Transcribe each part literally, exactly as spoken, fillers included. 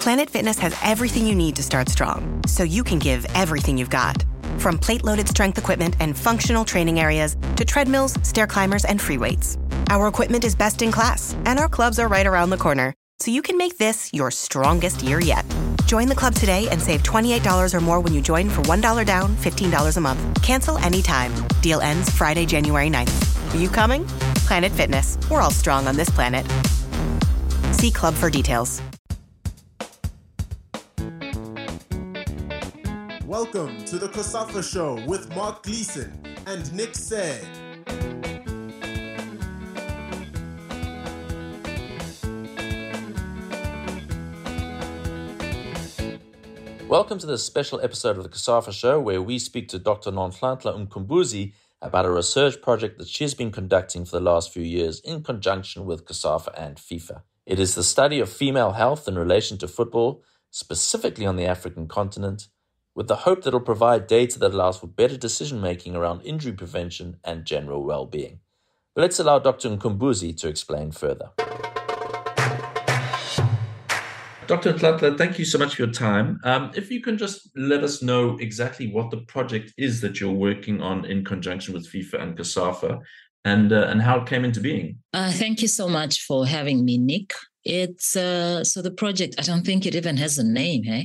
Planet Fitness has everything you need to start strong, so you can give everything you've got. From plate-loaded strength equipment and functional training areas to treadmills, stair climbers, and free weights. Our equipment is best in class, and our clubs are right around the corner, so you can make this your strongest year yet. Join the club today and save twenty-eight dollars or more when you join for one dollar down, fifteen dollars a month. Cancel anytime. Deal ends Friday, January ninth. Are you coming? Planet Fitness. We're all strong on this planet. See club for details. Welcome to the COSAFA Show with Mark Gleason and Nick Said. Welcome to this special episode of the COSAFA Show, where we speak to Doctor Nhlanhla Mkhumbuzi about a research project that she's been conducting for the last few years in conjunction with COSAFA and FIFA. It is the study of female health in relation to football, specifically on the African continent, with the hope that it'll provide data that allows for better decision-making around injury prevention and general well-being. But let's allow Doctor Mkhumbuzi to explain further. Doctor Nhlanhla, thank you so much for your time. Um, if you can just let us know exactly what the project is that you're working on in conjunction with FIFA and COSAFA, and uh, and how it came into being. Uh, thank you so much for having me, Nick. It's uh, so the project, I don't think it even has a name, hey?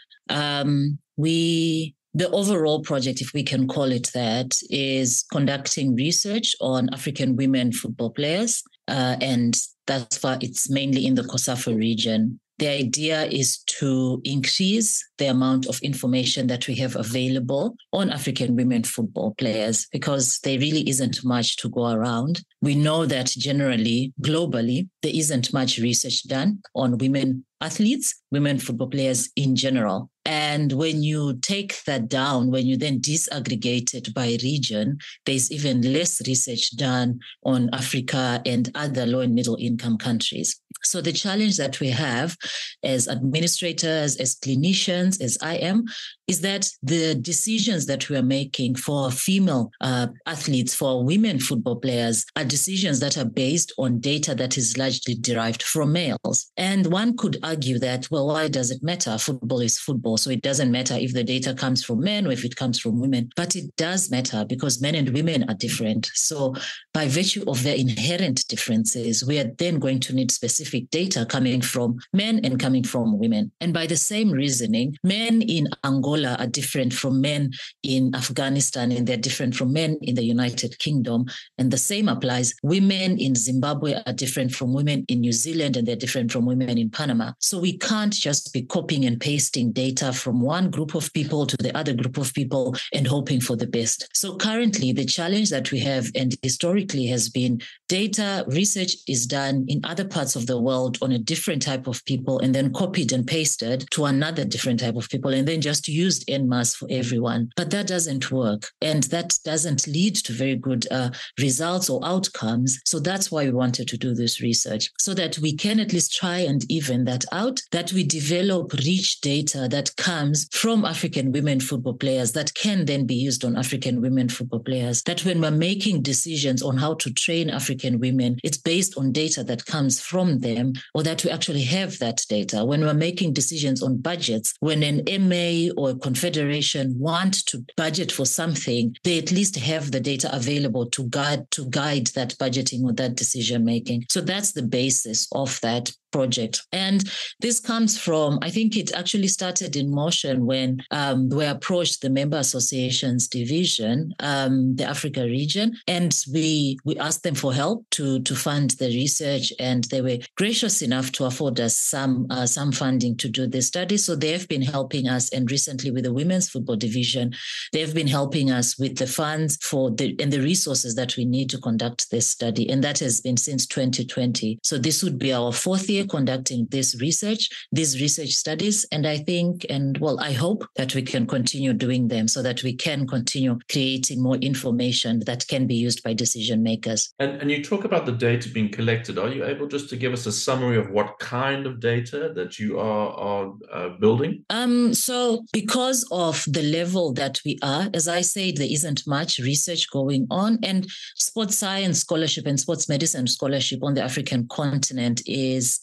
Um, we, the overall project, if we can call it that, is conducting research on African women football players, uh, and that's far it's mainly in the COSAFA region. The idea is to increase the amount of information that we have available on African women football players, because there really isn't much to go around. We know that generally, globally, there isn't much research done on women athletes, women football players in general. And when you take that down, when you then disaggregate it by region, there's even less research done on Africa and other low and middle income countries. So the challenge that we have as administrators, as clinicians, as I am, is that the decisions that we are making for female uh, athletes, for women football players, are decisions that are based on data that is largely derived from males. And one could argue that, well, why does it matter? Football is football, so it doesn't matter if the data comes from men or if it comes from women. But it does matter because men and women are different. So by virtue of their inherent differences, we are then going to need specific data coming from men and coming from women. And by the same reasoning, men in Angola are different from men in Afghanistan, and they're different from men in the United Kingdom. And the same applies. Women in Zimbabwe are different from women in New Zealand, and they're different from women in Panama. So we can't just be copying and pasting data from one group of people to the other group of people and hoping for the best. So currently, the challenge that we have, and historically has been, data research is done in other parts of the world on a different type of people and then copied and pasted to another different type of people and then just used en masse for everyone. But that doesn't work. And that doesn't lead to very good uh, results or outcomes. So that's why we wanted to do this research, so that we can at least try and even that out, that we develop rich data that comes from African women football players that can then be used on African women football players, that when we're making decisions on how to train African women, it's based on data that comes from them, or that we actually have that data. When we're making decisions on budgets, when an M A or a confederation want to budget for something, they at least have the data available to guide to guide that budgeting or that decision making. So that's the basis of that project. And this comes from, I think it actually started in motion when um, we approached the member associations division, um, the Africa region, and we we asked them for help to, to fund the research, and they were gracious enough to afford us some uh, some funding to do this study. So they have been helping us, and recently with the women's football division, they've been helping us with the funds for the and the resources that we need to conduct this study, and that has been since twenty twenty. So this would be our fourth year conducting this research, these research studies. And I think, and well, I hope that we can continue doing them so that we can continue creating more information that can be used by decision makers. And, and you talk about the data being collected. Are you able just to give us a summary of what kind of data that you are, are uh, building? Um, so because of the level that we are, as I said, there isn't much research going on, and sports science scholarship and sports medicine scholarship on the African continent is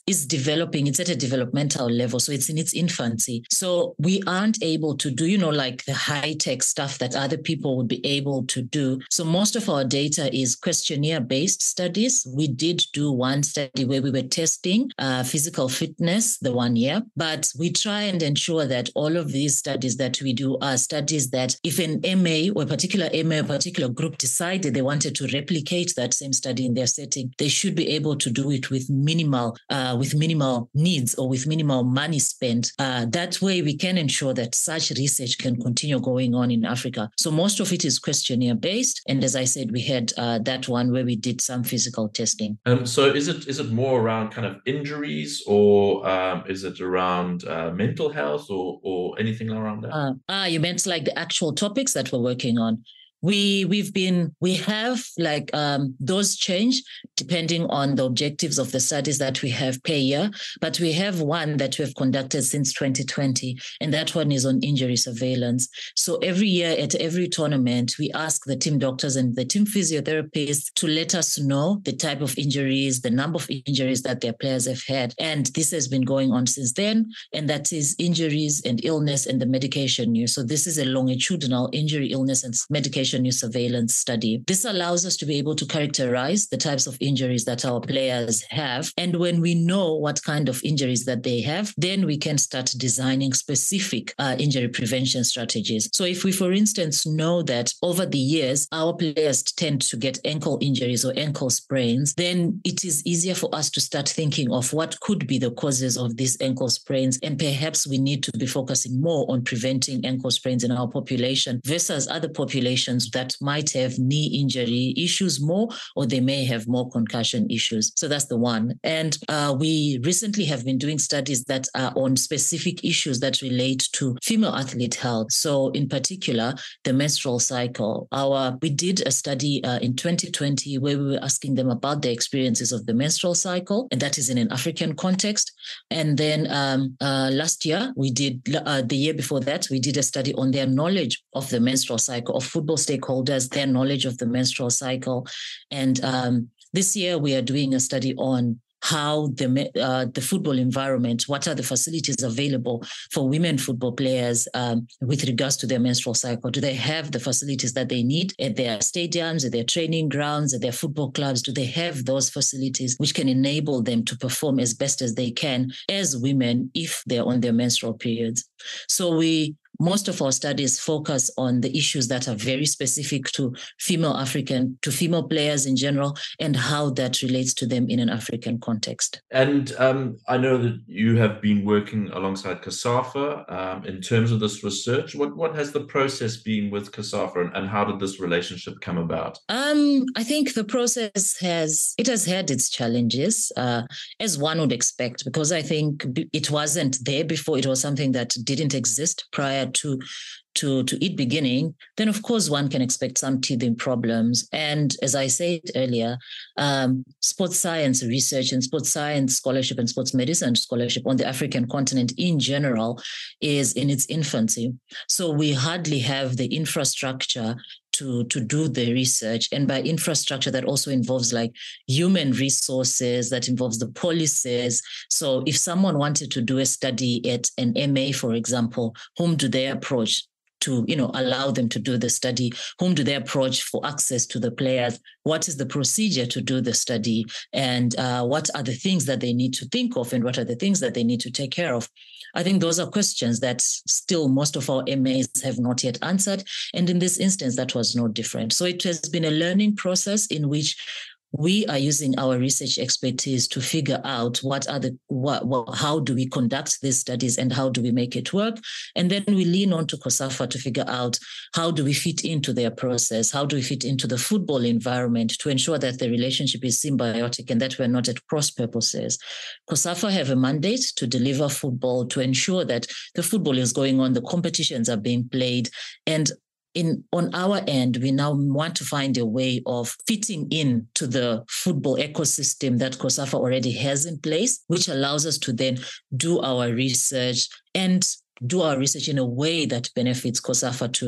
is developing. It's at a developmental level, so it's in its infancy. So we aren't able to do, you know, like the high-tech stuff that other people would be able to do. So most of our data is questionnaire-based studies. We did do one study where we were testing uh, physical fitness the one year, but we try and ensure that all of these studies that we do are studies that if an M A or a particular M A or a particular group decided they wanted to replicate that same study in their setting, they should be able to do it with minimal uh, with minimal needs or with minimal money spent. Uh, that way we can ensure that such research can continue going on in Africa. So most of it is questionnaire-based. And as I said, we had uh, that one where we did some physical testing. Um, so is it is it more around kind of injuries, or um, is it around uh, mental health, or or anything around that? Uh, ah, you meant like the actual topics that we're working on. We, we've been, we have like um, those change depending on the objectives of the studies that we have per year, but we have one that we've conducted since twenty twenty, and that one is on injury surveillance. So every year at every tournament, we ask the team doctors and the team physiotherapists to let us know the type of injuries, the number of injuries that their players have had. And this has been going on since then, and that is injuries and illness and the medication use. So this is a longitudinal injury, illness, and medication use surveillance study. This allows us to be able to characterize the types of injuries that our players have. And when we know what kind of injuries that they have, then we can start designing specific uh, injury prevention strategies. So if we, for instance, know that over the years, our players tend to get ankle injuries or ankle sprains, then it is easier for us to start thinking of what could be the causes of these ankle sprains. And perhaps we need to be focusing more on preventing ankle sprains in our population versus other populations that might have knee injury issues more, or they may have more concussion issues. So that's the one. And uh, we recently have been doing studies that are on specific issues that relate to female athlete health. So in particular, the menstrual cycle. Our we did a study uh, in twenty twenty where we were asking them about their experiences of the menstrual cycle, and that is in an African context. And then um, uh, last year, we did, uh, the year before that, we did a study on their knowledge of the menstrual cycle, of football stakeholders, their knowledge of the menstrual cycle. And um, this year we are doing a study on how the uh, the football environment, what are the facilities available for women football players um, with regards to their menstrual cycle? Do they have the facilities that they need at their stadiums, at their training grounds, at their football clubs? Do they have those facilities which can enable them to perform as best as they can as women if they're on their menstrual periods? So we Most of our studies focus on the issues that are very specific to female African, to female players in general, and how that relates to them in an African context. And um, I know that you have been working alongside COSAFA um, in terms of this research. What what has the process been with COSAFA, and, and how did this relationship come about? Um, I think the process has, it has had its challenges, uh, as one would expect, because I think it wasn't there before. It was something that didn't exist prior to to to it beginning. Then of course one can expect some teething problems. And as I said earlier, um, sports science research and sports science scholarship and sports medicine scholarship on the African continent in general is in its infancy. So we hardly have the infrastructure to, to do the research. And by infrastructure, that also involves like human resources, that involves the policies. So if someone wanted to do a study at an M A, for example, whom do they approach to, you know, allow them to do the study? Whom do they approach for access to the players? What is the procedure to do the study? And uh, what are the things that they need to think of? And what are the things that they need to take care of? I think those are questions that still most of our M As have not yet answered. And in this instance, that was no different. So it has been a learning process in which we are using our research expertise to figure out what are the, what, what, how do we conduct these studies and how do we make it work? And then we lean on to COSAFA to figure out how do we fit into their process? How do we fit into the football environment to ensure that the relationship is symbiotic and that we're not at cross purposes? COSAFA have a mandate to deliver football, to ensure that the football is going on, the competitions are being played, and In, on our end, we now want to find a way of fitting in to the football ecosystem that COSAFA already has in place, which allows us to then do our research and do our research in a way that benefits COSAFA to,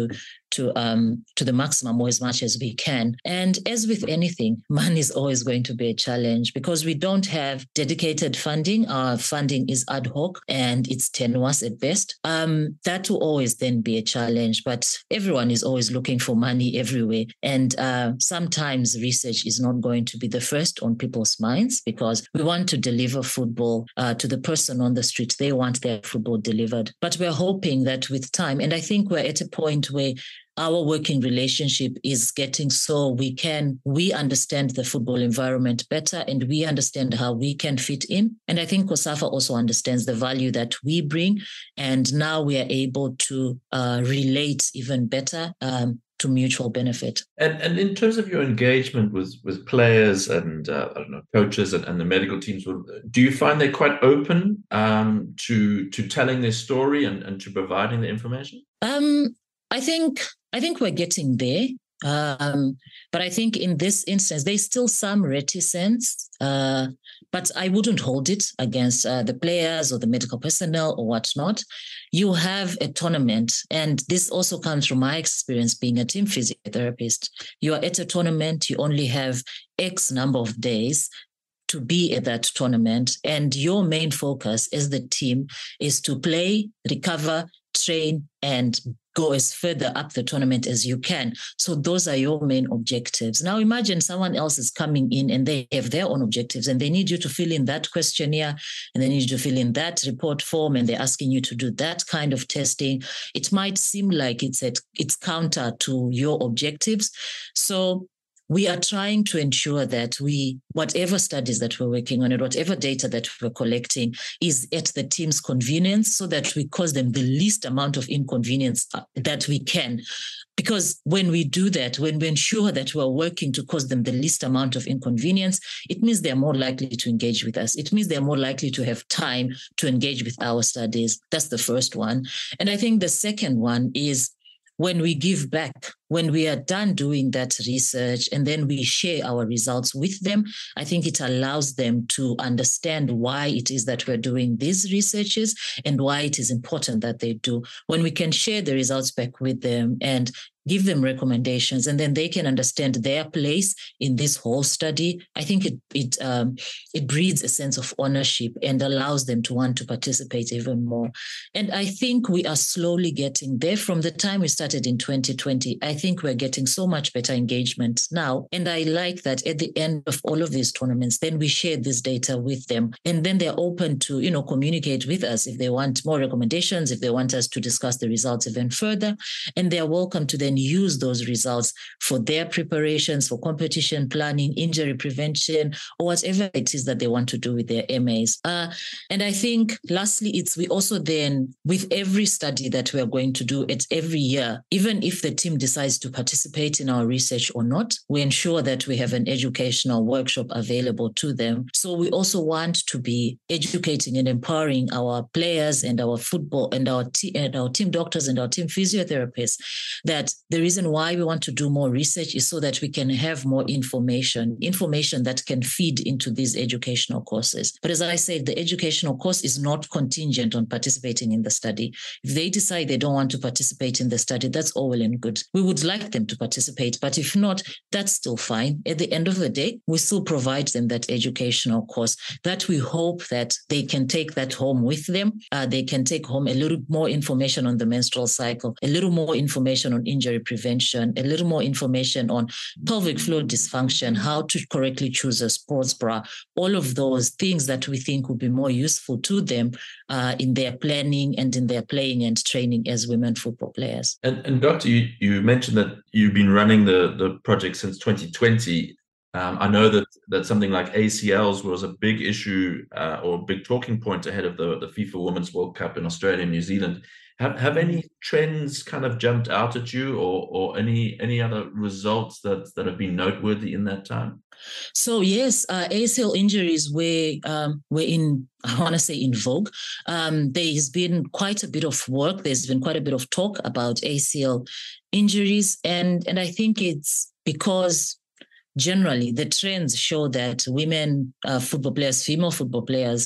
to um to the maximum or as much as we can. And as with anything, money is always going to be a challenge because we don't have dedicated funding. Our funding is ad hoc and it's tenuous at best. Um, that will always then be a challenge, but everyone is always looking for money everywhere. And uh, sometimes research is not going to be the first on people's minds because we want to deliver football uh, to the person on the street. They want their football delivered. But we're hoping that with time, and I think we're at a point where our working relationship is getting so we can, we understand the football environment better and we understand how we can fit in. And I think COSAFA also understands the value that we bring. And now we are able to uh, relate even better um, to mutual benefit. And and in terms of your engagement with, with players and uh, I don't know, coaches and, and the medical teams, do you find they're quite open um, to to telling their story and, and to providing the information? Um, I think I think we're getting there. Um, but I think in this instance, there's still some reticence, uh, but I wouldn't hold it against uh, the players or the medical personnel or whatnot. You have a tournament, and this also comes from my experience being a team physiotherapist. You are at a tournament, you only have X number of days to be at that tournament, and your main focus as the team is to play, recover, train, and go as further up the tournament as you can. So those are your main objectives. Now imagine someone else is coming in and they have their own objectives and they need you to fill in that questionnaire and they need you to fill in that report form and they're asking you to do that kind of testing. It might seem like it's at, it's counter to your objectives. So we are trying to ensure that we, whatever studies that we're working on and whatever data that we're collecting is at the team's convenience so that we cause them the least amount of inconvenience that we can. Because when we do that, when we ensure that we're working to cause them the least amount of inconvenience, it means they're more likely to engage with us. It means they're more likely to have time to engage with our studies. That's the first one. And I think the second one is when we give back, when we are done doing that research and then we share our results with them, I think it allows them to understand why it is that we're doing these researches and why it is important that they do. When we can share the results back with them and give them recommendations, and then they can understand their place in this whole study, I think it it um, it breeds a sense of ownership and allows them to want to participate even more. And I think we are slowly getting there. From the time we started in twenty twenty, I think we're getting so much better engagement now. And I like that at the end of all of these tournaments, then we share this data with them. And then they're open to, you know, communicate with us if they want more recommendations, if they want us to discuss the results even further. And they're welcome to then use those results for their preparations, for competition planning, injury prevention, or whatever it is that they want to do with their M As. Uh, and I think lastly, it's we also then, with every study that we are going to do, it's every year, even if the team decides to participate in our research or not, we ensure that we have an educational workshop available to them. So we also want to be educating and empowering our players and our football and our, te- and our team doctors and our team physiotherapists that the reason why we want to do more research is so that we can have more information, information that can feed into these educational courses. But as I said, the educational course is not contingent on participating in the study. If they decide they don't want to participate in the study, that's all well and good. We would like them to participate, but if not, that's still fine. At the end of the day, we still provide them that educational course that we hope that they can take that home with them. Uh, they can take home a little more information on the menstrual cycle, a little more information on injury prevention, a little more information on pelvic floor dysfunction, how to correctly choose a sports bra, all of those things that we think would be more useful to them uh, in their planning and in their playing and training as women football players. And, and Doctor, you, you mentioned that you've been running the, the project since twenty twenty. Um, I know that, that something like A C Ls was a big issue uh, or a big talking point ahead of the, the FIFA Women's World Cup in Australia and New Zealand. Have have any trends kind of jumped out at you, or or any any other results that, that have been noteworthy in that time? So yes, uh, A C L injuries were um, were in, I want to say, in vogue. Um, there's been quite a bit of work. There's been quite a bit of talk about A C L injuries, and and I think it's because generally the trends show that women uh, football players, female football players,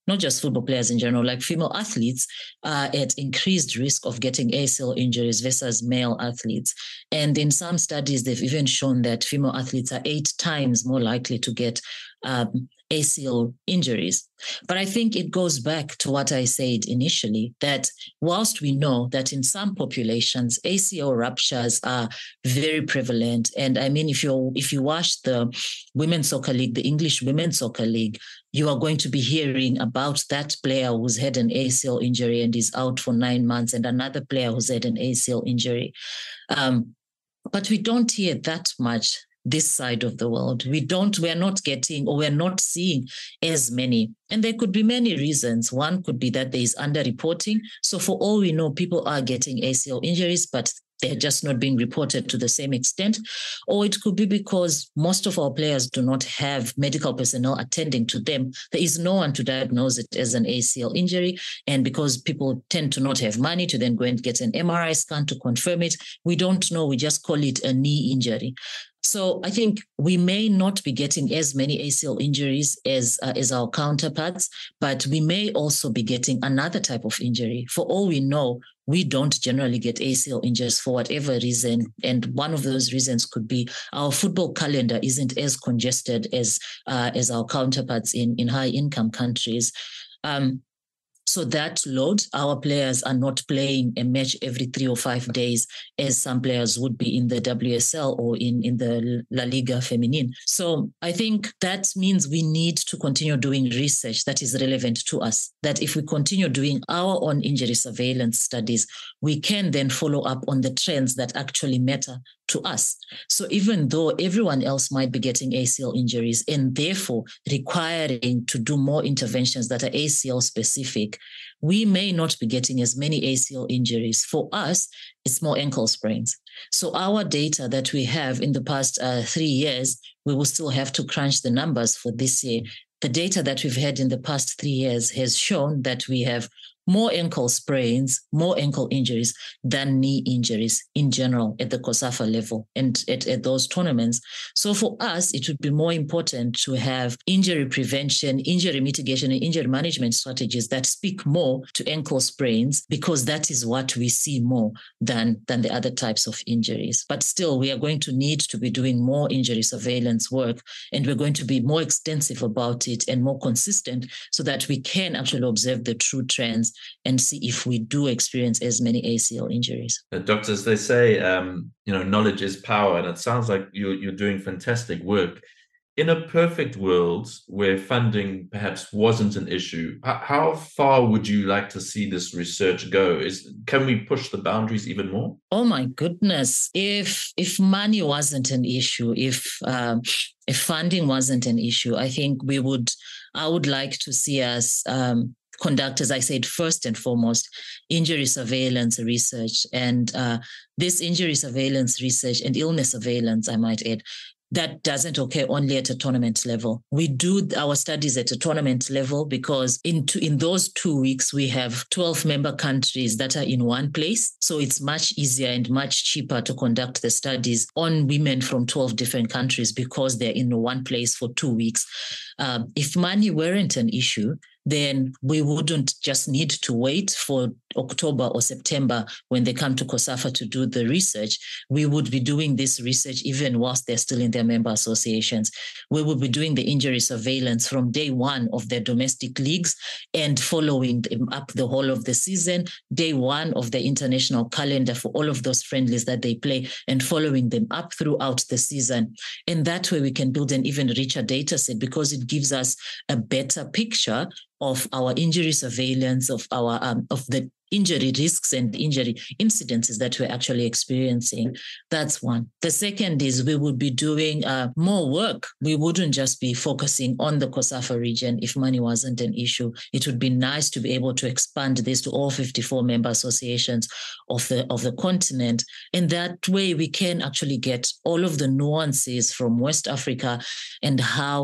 not just football players in general, like female athletes are at increased risk of getting A C L injuries versus male athletes. And in some studies, they've even shown that female athletes are eight times more likely to get um, A C L injuries. But I think it goes back to what I said initially, that whilst we know that in some populations, A C L ruptures are very prevalent. And I mean, if you if you watch the Women's Soccer League, the English Women's Soccer League, you are going to be hearing about that player who's had an A C L injury and is out for nine months and another player who's had an A C L injury. Um, but we don't hear that much this side of the world. We don't, we're not getting, or we're not seeing as many. And there could be many reasons. One could be that there is underreporting. So for all we know, people are getting A C L injuries, but they're just not being reported to the same extent. Or it could be because most of our players do not have medical personnel attending to them. There is no one to diagnose it as an A C L injury. And because people tend to not have money to then go and get an M R I scan to confirm it, we don't know. We just call it a knee injury. So I think we may not be getting as many A C L injuries as uh, as our counterparts, but we may also be getting another type of injury. For all we know, we don't generally get A C L injuries for whatever reason. And one of those reasons could be our football calendar isn't as congested as uh, as our counterparts in, in high-income countries. Um, So that load, our players are not playing a match every three or five days as some players would be in the W S L or in, in the La Liga Feminine. So I think that means we need to continue doing research that is relevant to us, that if we continue doing our own injury surveillance studies, we can then follow up on the trends that actually matter to us. So even though everyone else might be getting A C L injuries and therefore requiring to do more interventions that are A C L specific, we may not be getting as many A C L injuries. For us, it's more ankle sprains. So our data that we have in the past uh, three years, we will still have to crunch the numbers for this year. The data that we've had in the past three years has shown that we have more ankle sprains, more ankle injuries than knee injuries in general at the COSAFA level and at, at those tournaments. So for us, it would be more important to have injury prevention, injury mitigation, and injury management strategies that speak more to ankle sprains, because that is what we see more than, than the other types of injuries. But still, we are going to need to be doing more injury surveillance work, and we're going to be more extensive about it and more consistent so that we can actually observe the true trends and see if we do experience as many A C L injuries. Uh, doctors, they say, um, you know, knowledge is power, and it sounds like you're, you're doing fantastic work. In a perfect world where funding perhaps wasn't an issue, how far would you like to see this research go? Is can we push the boundaries even more? Oh my goodness! If if money wasn't an issue, if um, if funding wasn't an issue, I think we would. I would like to see us um, conduct, as I said, first and foremost, injury surveillance research, and uh, this injury surveillance research and illness surveillance, I might add, that doesn't occur only at a tournament level. We do our studies at a tournament level because in, two, in those two weeks, we have twelve member countries that are in one place. So it's much easier and much cheaper to conduct the studies on women from twelve different countries because they're in one place for two weeks. Um, if money weren't an issue, then we wouldn't just need to wait for October or September when they come to COSAFA to do the research. We would be doing this research even whilst they're still in their member associations. We would be doing the injury surveillance from day one of their domestic leagues and following them up the whole of the season, day one of the international calendar for all of those friendlies that they play, and following them up throughout the season. And that way we can build an even richer data set because it gives us a better picture of our injury surveillance, of our um, of the injury risks and injury incidences that we're actually experiencing. That's one. The second is we would be doing uh, more work. We wouldn't just be focusing on the COSAFA region if money wasn't an issue. It would be nice to be able to expand this to all fifty-four member associations of the, of the continent. And that way we can actually get all of the nuances from West Africa and how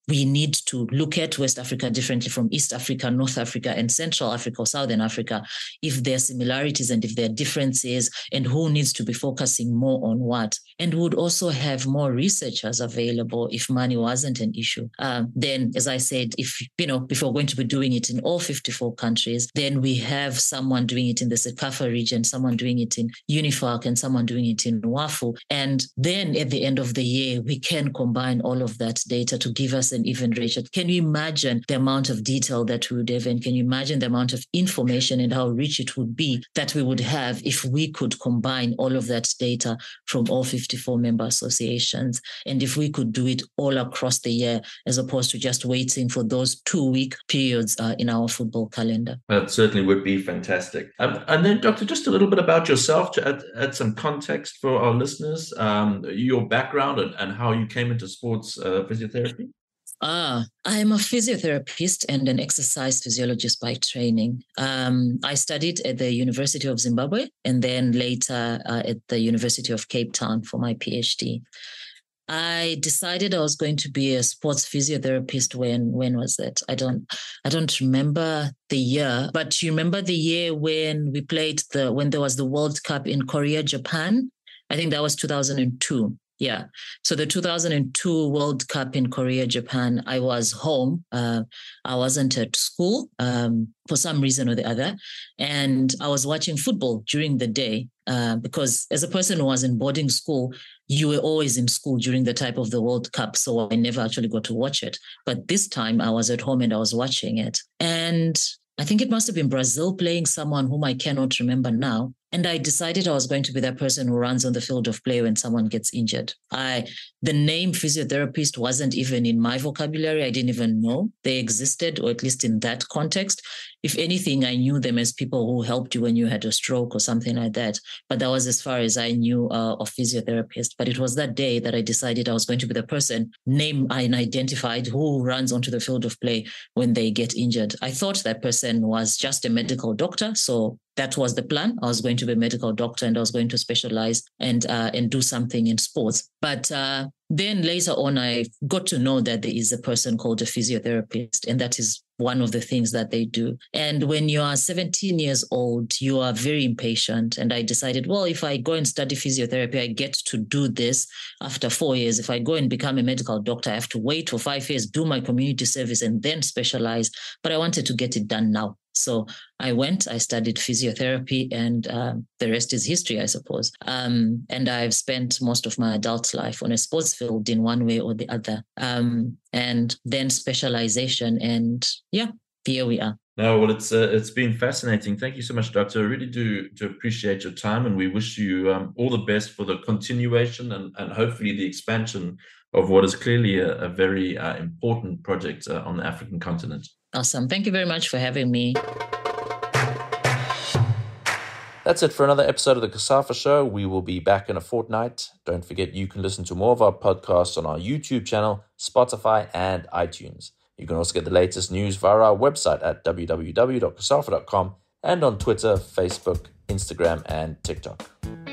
we need to look at West Africa differently from East Africa, North Africa, and Central Africa or Southern Africa, if there are similarities and if there are differences, and who needs to be focusing more on what. And would also have more researchers available if money wasn't an issue. Um, then, as I said, if, you know, if we're going to be doing it in all fifty-four countries, then we have someone doing it in the CECAFA region, someone doing it in UNIFAC, and someone doing it in WAFU. And then at the end of the year, we can combine all of that data to give us an even ratio. Can you imagine the amount of detail that we would have, and can you imagine the amount of information and how rich it would be that we would have if we could combine all of that data from all fifty-four member associations, and if we could do it all across the year as opposed to just waiting for those two-week periods uh, in our football calendar? That certainly would be fantastic. Um, and then, Doctor, just a little bit about yourself to add, add some context for our listeners, um, your background and, and how you came into sports uh, physiotherapy. Ah, I'm a physiotherapist and an exercise physiologist by training. Um, I studied at the University of Zimbabwe and then later uh, at the University of Cape Town for my PhD. I decided I was going to be a sports physiotherapist when, when was that? I don't, I don't remember the year, but you remember the year when we played the, when there was the World Cup in Korea, Japan? I think that was two thousand two. Yeah. So the two thousand two World Cup in Korea, Japan, I was home. Uh, I wasn't at school um, for some reason or the other. And I was watching football during the day uh, because as a person who was in boarding school, you were always in school during the type of the World Cup. So I never actually got to watch it. But this time I was at home and I was watching it. And I think it must have been Brazil playing someone whom I cannot remember now. And I decided I was going to be that person who runs on the field of play when someone gets injured. I, the name physiotherapist wasn't even in my vocabulary. I didn't even know they existed, or at least in that context. If anything, I knew them as people who helped you when you had a stroke or something like that. But that was as far as I knew uh, of physiotherapist. But it was that day that I decided I was going to be the person named and identified who runs onto the field of play when they get injured. I thought that person was just a medical doctor. So that was the plan. I was going to be a medical doctor and I was going to specialize and uh, and do something in sports. But uh, then later on, I got to know that there is a person called a physiotherapist, and that is one of the things that they do. And when you are seventeen years old, you are very impatient. And I decided, well, if I go and study physiotherapy, I get to do this after four years. If I go and become a medical doctor, I have to wait for five years, do my community service, and then specialize. But I wanted to get it done now. So I went, I studied physiotherapy, and um, the rest is history, I suppose. Um, and I've spent most of my adult life on a sports field in one way or the other. Um, and then specialization, and yeah, here we are. No, well, it's uh, it's been fascinating. Thank you so much, Doctor. I really do, do appreciate your time, and we wish you um, all the best for the continuation and, and hopefully the expansion of what is clearly a, a very uh, important project uh, on the African continent. Awesome. Thank you very much for having me. That's it for another episode of the COSAFA Show. We will be back in a fortnight. Don't forget you can listen to more of our podcasts on our YouTube channel, Spotify, and iTunes. You can also get the latest news via our website at w w w dot cosafa dot com and on Twitter, Facebook, Instagram, and TikTok.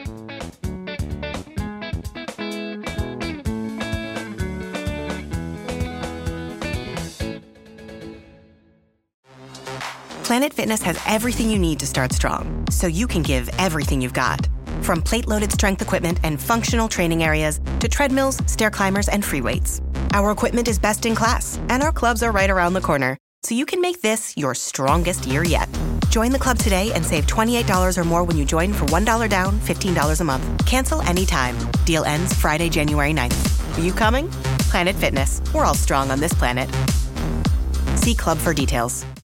Planet Fitness has everything you need to start strong, so you can give everything you've got. From plate-loaded strength equipment and functional training areas to treadmills, stair climbers, and free weights. Our equipment is best in class, and our clubs are right around the corner, so you can make this your strongest year yet. Join the club today and save twenty-eight dollars or more when you join for one dollar down, fifteen dollars a month. Cancel anytime. Deal ends Friday, January ninth. Are you coming? Planet Fitness. We're all strong on this planet. See club for details.